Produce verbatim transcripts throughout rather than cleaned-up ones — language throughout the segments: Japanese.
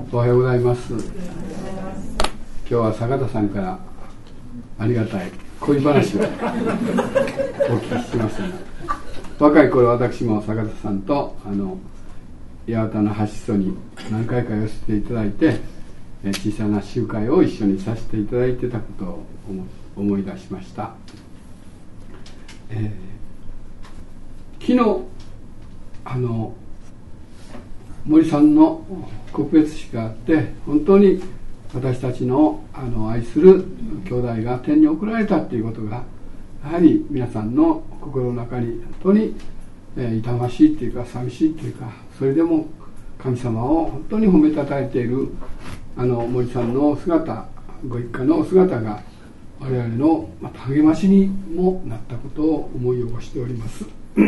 おはようございます。今日は坂田さんからありがたい恋話をお聞きしましたが、若い頃私も坂田さんとあの八幡の橋裾に何回か寄せていただいて、小さな集会を一緒にさせていただいてたことを思い出しました。えー、昨日あの森さんの告別式があって、本当に私たち の, あの愛する兄弟が天に送られたということが、やはり皆さんの心の中に本当に、えー、痛ましいというか寂しいというか、それでも神様を本当に褒めたたえているあの森さんの姿、ご一家の姿が我々のまた励ましにもなったことを思い起こしております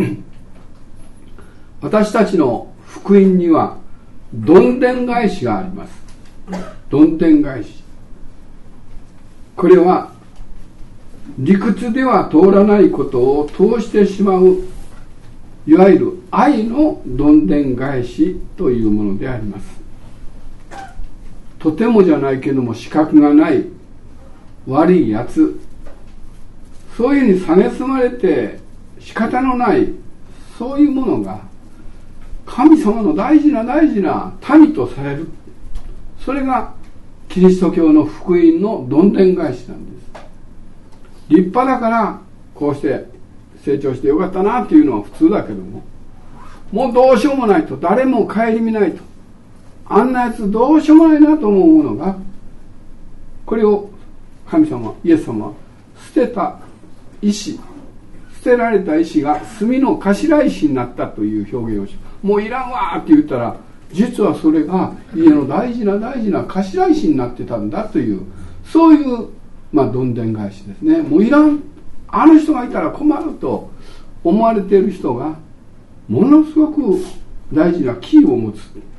私たちの福音にはどんでん返しがあります。どんでん返し、これは理屈では通らないことを通してしまう、いわゆる愛のどんでん返しというものであります。とてもじゃないけども資格がない悪いやつ、そういうふうに蔑まれて仕方のない、そういうものが神様の大事な大事な民とされる。それがキリスト教の福音のどんでん返しなんです。立派だからこうして成長してよかったなっていうのは普通だけども、もうどうしようもないと、誰も顧みないと、あんなやつどうしようもないなと思うものが、これを神様イエス様は捨てた石、捨てられた石が炭の頭石になったという表現をし、もういらんわって言ったら、実はそれが家の大事な大事な頭石になってたんだという、そういうまあどんでん返しですね。もういらん、あの人がいたら困ると思われている人がものすごく大事なキーを持つ。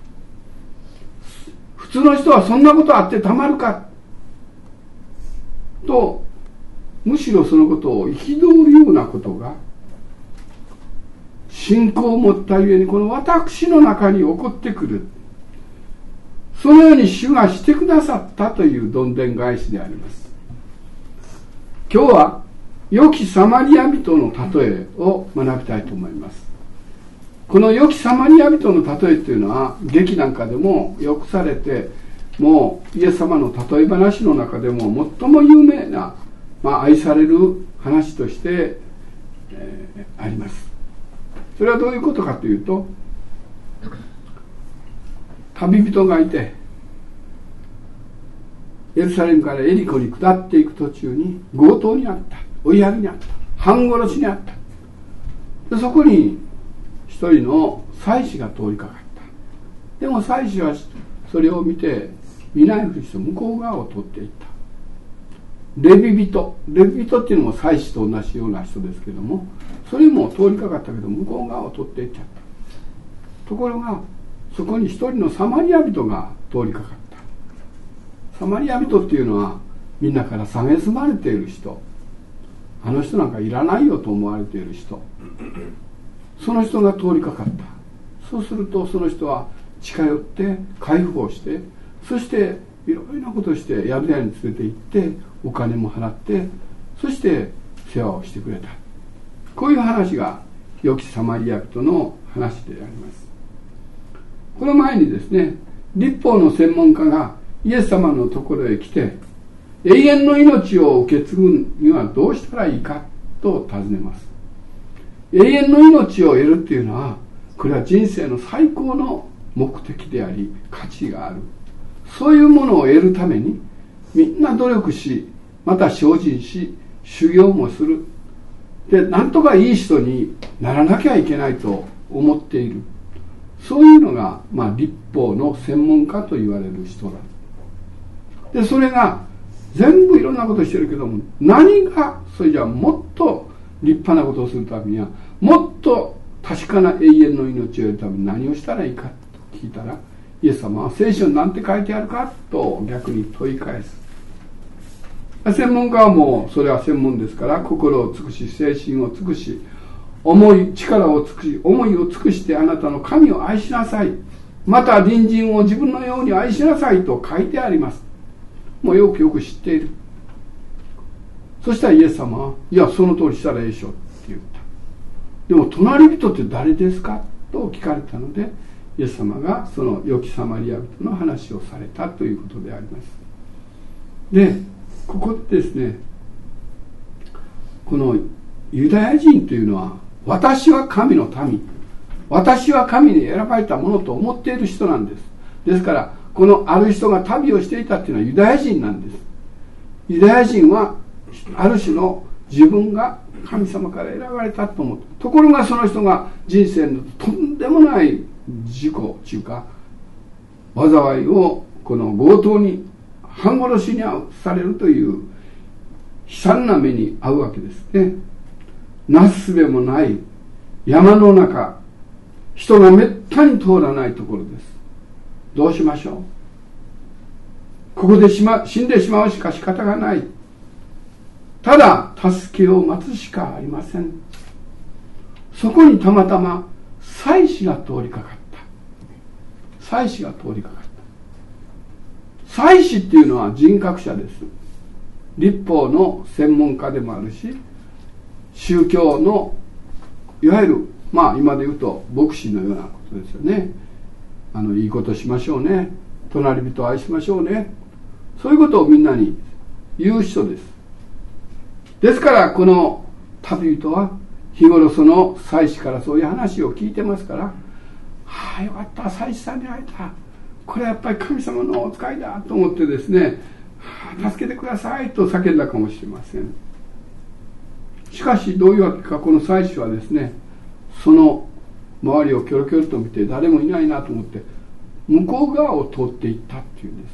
普通の人はそんなことあってたまるかと、むしろそのことを憤るようなことが信仰を持ったゆえにこの私の中に起こってくる。そのように主がしてくださったというどんでん返しであります。今日は良きサマリア人の例えを学びたいと思います。この良きサマリア人の例えというのは劇なんかでもよくされて、もうイエス様の例え話の中でも最も有名な、まあ、愛される話として、えー、あります。それはどういうことかというと、旅人がいてエルサレムからエリコに下っていく途中に強盗にあった、追い上げにあった、半殺しにあった。でそこに一人の祭司が通りかかった。でも祭司はそれを見て見ないふりして向こう側を通っていった。レビ人、レビ人っていうのも祭司と同じような人ですけども、それも通りかかったけど向こう側を通っていっちゃった。ところがそこに一人のサマリア人が通りかかった。サマリア人っていうのはみんなから蔑まれている人、あの人なんかいらないよと思われている人、その人が通りかかった。そうするとその人は近寄って解放して、そしていろいろなことをして宿屋に連れて行ってお金も払って、そして世話をしてくれた。こういう話が良きサマリア人の話であります。この前にですね、律法の専門家がイエス様のところへ来て、永遠の命を受け継ぐにはどうしたらいいかと尋ねます。永遠の命を得るっていうのは、これは人生の最高の目的であり価値がある。そういうものを得るためにみんな努力し、また精進し、修行もする。で、なんとかいい人にならなきゃいけないと思っている。そういうのが、まあ、律法の専門家と言われる人だ。で、それが全部いろんなことしてるけども、何がそれじゃあもっと立派なことをするためには、もっと確かな永遠の命を得るために何をしたらいいかと聞いたら、イエス様は聖書に何て書いてあるかと逆に問い返す。専門家はもうそれは専門ですから、心を尽くし精神を尽くし思い力を尽くし思いを尽くしてあなたの神を愛しなさいまた隣人を自分のように愛しなさいと書いてあります。もうよくよく知っている。そしたらイエス様は、いやその通りしたらいいでしょって言った。でも隣人って誰ですかと聞かれたので、イエス様がその良きサマリア人の話をされたということであります。でここでですね、このユダヤ人というのは、私は神の民、私は神に選ばれたものと思っている人なんです。ですからこのある人が旅をしていたっていうのはユダヤ人なんです。ユダヤ人はある種の自分が神様から選ばれたと思った。ところがその人が人生のとんでもない事故というか災いをこの強盗に半殺しにされるという悲惨な目に遭うわけですね。なすすべもない山の中、人がめったに通らないところです。どうしましょう。ここでしま死んでしまうしか仕方がない。ただ助けを待つしかありません。そこにたまたま祭司が通りかかった。祭司が通りかかった。祭司っていうのは人格者です。律法の専門家でもあるし、宗教のいわゆるまあ今で言うと牧師のようなことですよね。あのいいことしましょうね、隣人を愛しましょうね、そういうことをみんなに言う人です。ですからこの旅人は日頃その祭司からそういう話を聞いてますから、はあよかった、祭司さんに会えた、これはやっぱり神様のお使いだと思ってですね、はあ助けてくださいと叫んだかもしれません。しかしどういうわけか、この祭司はですね、その周りをキョロキョロと見て誰もいないなと思って向こう側を通っていったっていうんです。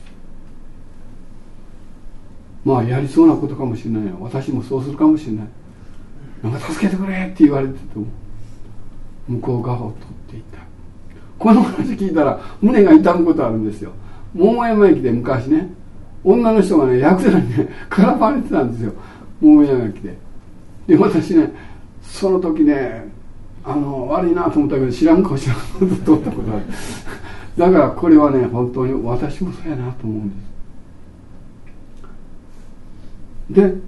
まあやりそうなことかもしれないよ、私もそうするかもしれない、なんか助けてくれって言われてても向こう側を通っていった。この話聞いたら胸が痛むことあるんですよ。桃山駅で昔ね、女の人がねヤクザにね絡まれてたんですよ、桃山駅で。で私ねその時ねあの悪いなと思ったけど知らん顔しながら通ったことあるだからこれはね本当に私もそうやなと思うんです。で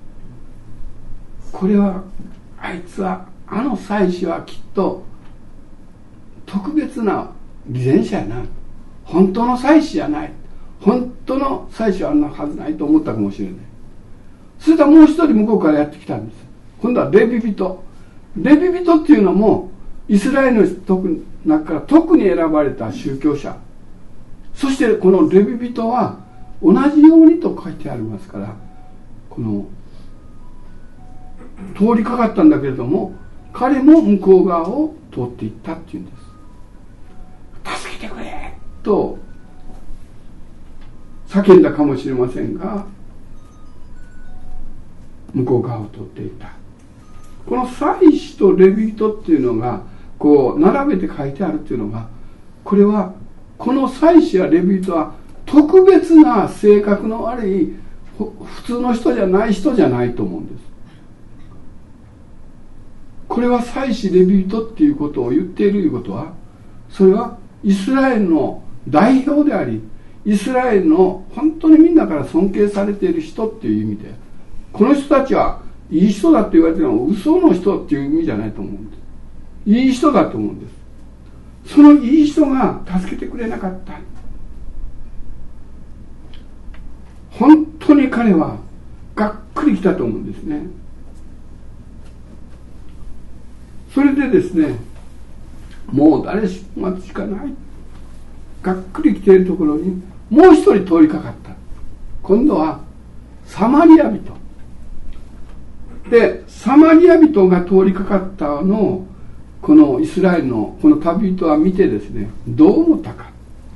これはあいつはあの祭司はきっと特別な偽善者やな、本当の祭司じゃない、本当の祭司はあんなはずないと思ったかもしれない。そしたらもう一人向こうからやってきたんです。今度はレビ人。レビ人っていうのもイスラエルの中から特に選ばれた宗教者。そしてこのレビ人は同じようにと書いてありますから、この通りかかったんだけれども彼も向こう側を通っていったっていうんです。助けてくれと叫んだかもしれませんが向こう側を通っていった。この祭司とレビ人っていうのがこう並べて書いてあるっていうのが、これはこの祭司やレビ人は特別な性格の悪い普通の人じゃない人じゃないと思うんです。これは祭司レビ人っていうことを言っているということは、それはイスラエルの代表であり、イスラエルの本当にみんなから尊敬されている人っていう意味で、この人たちはいい人だって言われてるのは嘘の人っていう意味じゃないと思うんです。いい人だと思うんです。そのいい人が助けてくれなかった。本当に彼はがっくりきたと思うんですね。それでですね、もう誰しもしかない、がっくりきているところにもう一人通りかかった。今度はサマリア人で、サマリア人が通りかかったのをこのイスラエルのこの旅人は見てですね、どう思ったか。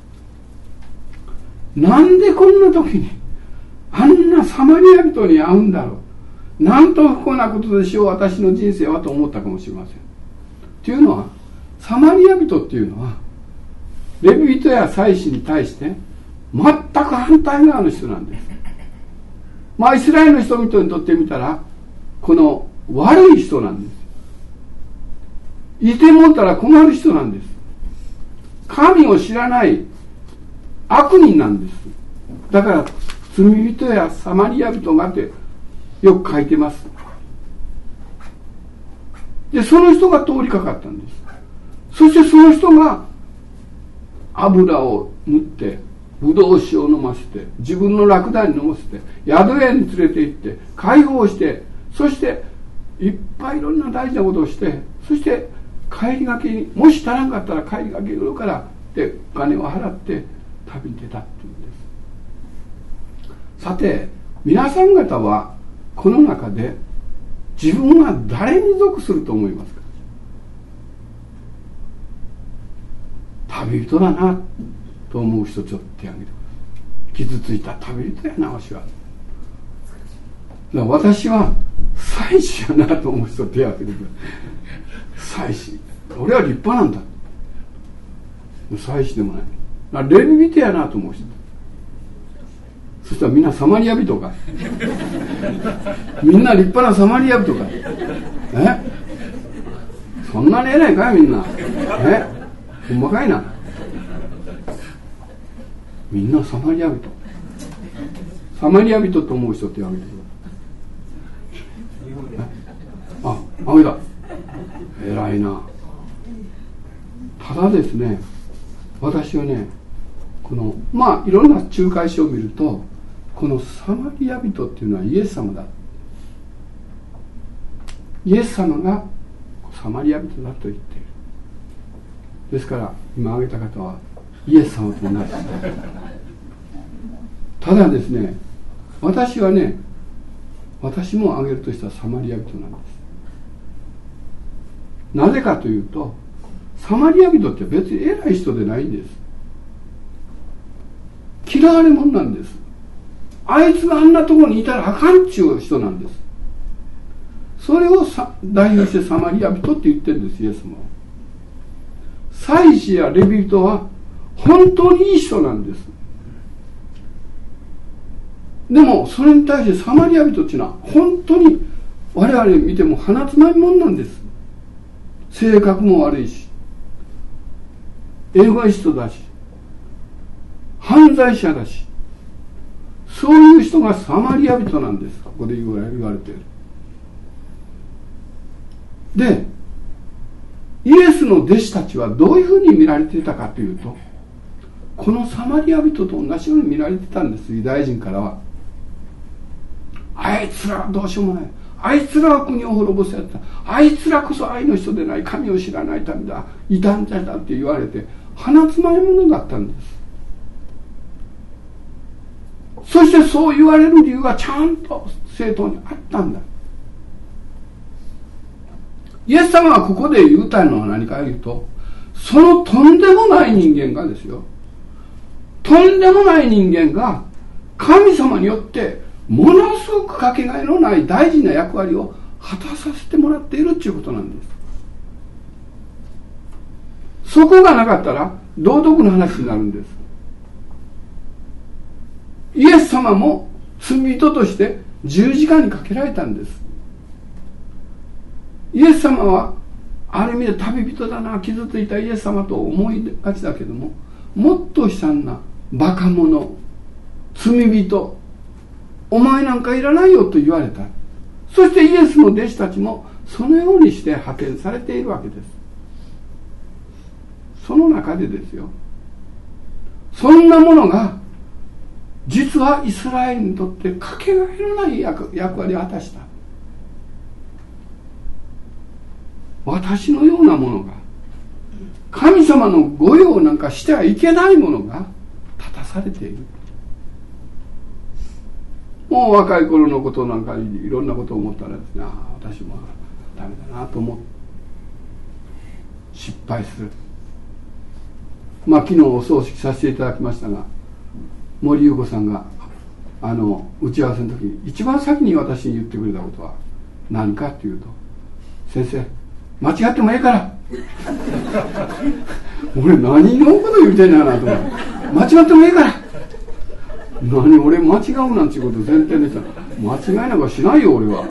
なんでこんな時にあんなサマリア人に会うんだろう、なんと不幸なことでしょう私の人生はと思ったかもしれません。というのはサマリア人っていうのはレビ人や祭司に対して全く反対側の人なんです。まあイスラエルの人々にとってみたらこの悪い人なんです。いてもったら困る人なんです。 神を知らない悪人なんです。だから罪人やサマリア人がってよく書いてます。でその人が通りかかったんです。そしてその人が油を塗ってブドウ酒を飲ませて自分のラクダに飲ませて宿屋に連れて行って解放して、そしていっぱいいろんな大事なことをして、そして帰りがけにもし足らんかったら帰りがけ売るからってお金を払って旅に出たっていうんです。さて皆さん方はこの中で自分は誰に属すると思いますか？旅人だなと思う人ちょっと手を挙げてください。傷ついた旅人やなわしは。だから私は祭司やなと思う人手を挙げてください。祭司、俺は立派なんだ。祭司でもない。レビ人やなと思う人。そしたらみんなサマリア人か。みんな立派なサマリア人か。え？そんなに偉いかいみんな。え？ほんまかいな。みんなサマリア人。サマリア人と思う人ってあげてください。あ、あげた。偉いな。ただですね、私はね、このまあいろんな仲介書を見ると、このサマリア人っていうのはイエス様だ。イエス様がサマリア人だと言っている。ですから今挙げた方はイエス様と同じ。ただですね、私はね、私も挙げるとしたらサマリア人なんです。なぜかというと、サマリア人って別に偉い人でないんです。嫌われ者なんです。あいつがあんなところにいたらあかんっちゅう人なんです。それを代表してサマリア人って言ってるんです、イエス様は。祭司やレビ人は本当にいい人なんです。でもそれに対してサマリア人っていうのは本当に我々見ても鼻つまみ者なんです。性格も悪いし、エゴイストだし、犯罪者だし、そういう人がサマリア人なんです。ここで言われている。で、イエスの弟子たちはどういうふうに見られていたかというと、このサマリア人と同じように見られてたんです。ユダヤ人からは。あいつらはどうしようもない。あいつらは国を滅ぼすやつだ。あいつらこそ愛の人でない、神を知らない民だ、異端者だって言われて鼻つまみ者だったんです。そしてそう言われる理由がちゃんと正当にあったんだ。イエス様がここで言うたいのは何かというと、そのとんでもない人間がですよ、とんでもない人間が神様によってものすごくかけがえのない大事な役割を果たさせてもらっているということなんです。そこがなかったら道徳の話になるんです。イエス様も罪人として十字架にかけられたんです。イエス様はある意味で旅人だな、傷ついたイエス様と思いがちだけども、もっと悲惨なバカ者、罪人、お前なんかいらないよと言われた。そしてイエスの弟子たちもそのようにして派遣されているわけです。その中でですよ、そんなものが実はイスラエルにとってかけがえのない 役, 役割を果たした。私のようなものが、神様の御用なんかしてはいけないものが立たされている。もう若い頃のことなんかいろんなことを思ったらですね、ああ私もダメだなと思う、失敗する。まあ昨日お葬式させていただきましたが、森優子さんがあの打ち合わせの時に一番先に私に言ってくれたことは何かっていうと、先生間違ってもええから俺何のこと言うてんやなと思って、間違ってもええから何俺間違うなんていうこと前提でしたら、間違いなんかしないよ俺は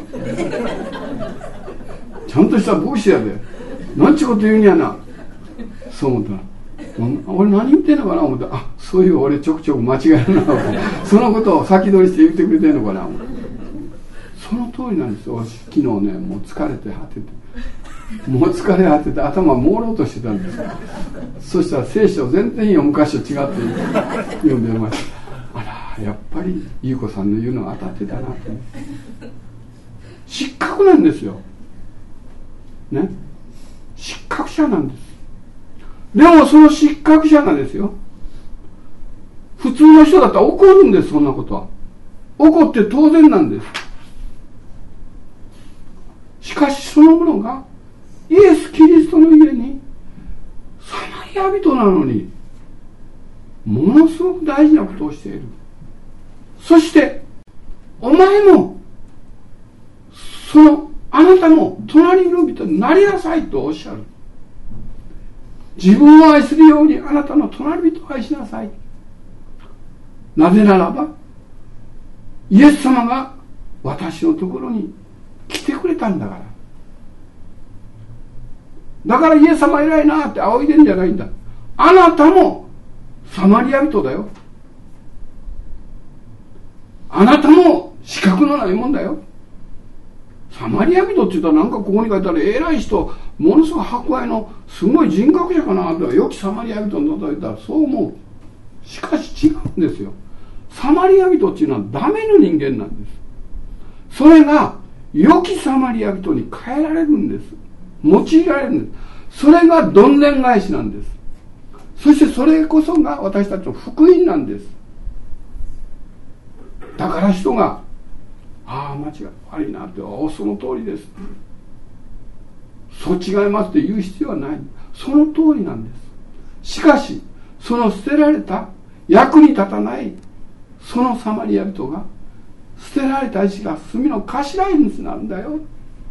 ちゃんとした牧師やで、なんちゅうこと言うんやな、そう思ったら俺何言ってんのかな思って、あ、そういう俺ちょくちょく間違えるなそのことを先取りして言ってくれてんのかな思って、その通りなんですよ。昨日ね、もう疲れて果ててもう疲れ果てて頭朦朧としてたんですよ。そしたら聖書全然読む箇所違って読んでました。あら、やっぱり優子さんの言うのが当たってたなって。失格なんですよね、失格者なんです。でもその失格者がですよ、普通の人だったら怒るんです。そんなことは怒って当然なんです。しかしそのものがイエス・キリストの家にサマリア人なのにものすごく大事なことをしている。そしてお前もそのあなたも隣の人になりなさいとおっしゃる。自分を愛するようにあなたの隣人を愛しなさい。なぜならばイエス様が私のところに来てくれたんだから。だからイエス様偉いなって仰いでるんじゃないんだ。あなたもサマリア人だよ。あなたも資格のないもんだよ。サマリア人って言ったらなんかここに書いたら偉い人、ものすごい博愛のすごい人格者かなと、良きサマリア人のと言ったらそう思う。しかし違うんですよ。サマリア人っていうのはダメの人間なんです。それが良きサマリア人に変えられるんです。用いられるんです。それがどんでん返しなんです。そしてそれこそが私たちの福音なんです。だから人がああ間違い悪いなって、おその通りです、そう違いますって言う必要はない。その通りなんです。しかしその捨てられた役に立たないそのサマリア人が捨てられた石が炭の頭になるんだよ。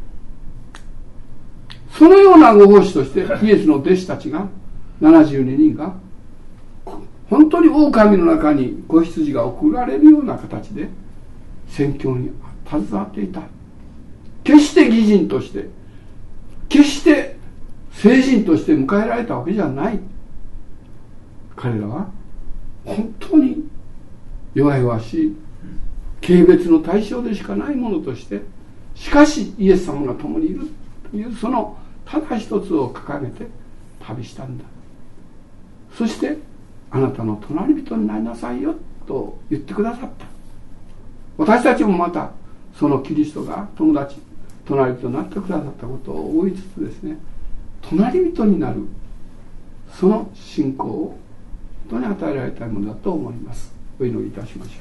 そのようなご奉仕としてイエスの弟子たちがななじゅうににんが本当に狼の中に子羊が送られるような形で宣教に携わっていた。決して義人として決して聖人として迎えられたわけじゃない。彼らは本当に弱々しい軽蔑の対象でしかないものとして、しかしイエス様が共にいるというそのただ一つを掲げて旅したんだ。そしてあなたの隣人になりなさいよと言ってくださった。私たちもまたそのキリストが友達隣人になってくださったことを思いつつですね、隣人になるその信仰を本当に与えられたいものだと思います。お祈りいたしましょう。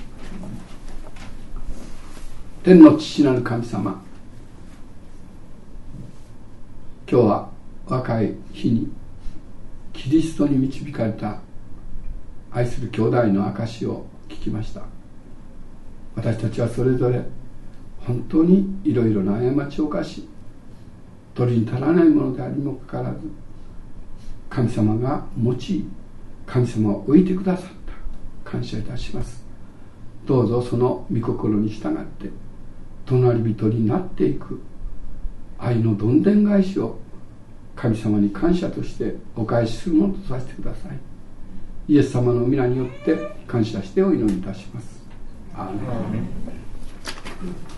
天の父なる神様、今日は若い日にキリストに導かれた愛する兄弟の証を聞きました。私たちはそれぞれ本当にいろいろな過ちを犯し取りに足らないものでありもかかわらず、神様が用い神様を置いてくださった。感謝いたします。どうぞその御心に従って隣人になっていく愛のどんでん返しを神様に感謝としてお返しするものとさせてください。イエス様の皆によって感謝してお祈りいたします。アーメン。